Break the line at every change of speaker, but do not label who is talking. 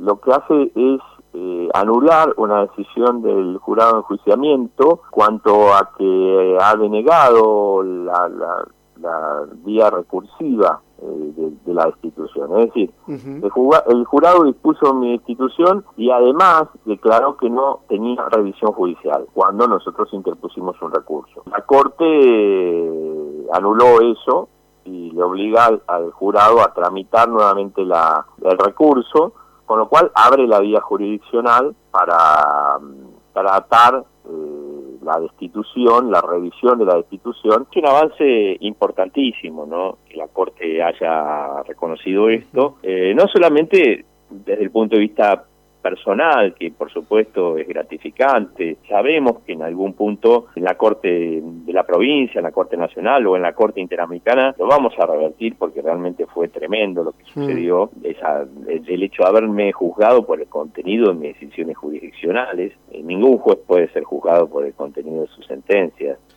lo que hace es anular una decisión del jurado de enjuiciamiento cuanto a que ha denegado la vía recursiva de la destitución. Es decir, el jurado dispuso mi destitución y además declaró que no tenía revisión judicial cuando nosotros interpusimos un recurso. La Corte anuló eso y le obliga al jurado a tramitar nuevamente el recurso, con lo cual abre la vía jurisdiccional para tratar la destitución, la revisión de la destitución.
Es un avance importantísimo, ¿no?, que la Corte haya reconocido esto, no solamente desde el punto de vista personal, que por supuesto es gratificante. Sabemos que en algún punto en la Corte de la provincia, en la Corte Nacional o en la Corte Interamericana lo vamos a revertir, porque realmente fue tremendo lo que sucedió, el hecho de haberme juzgado por el contenido de mis decisiones jurisdiccionales. Ningún juez puede ser juzgado por el contenido de sus sentencias.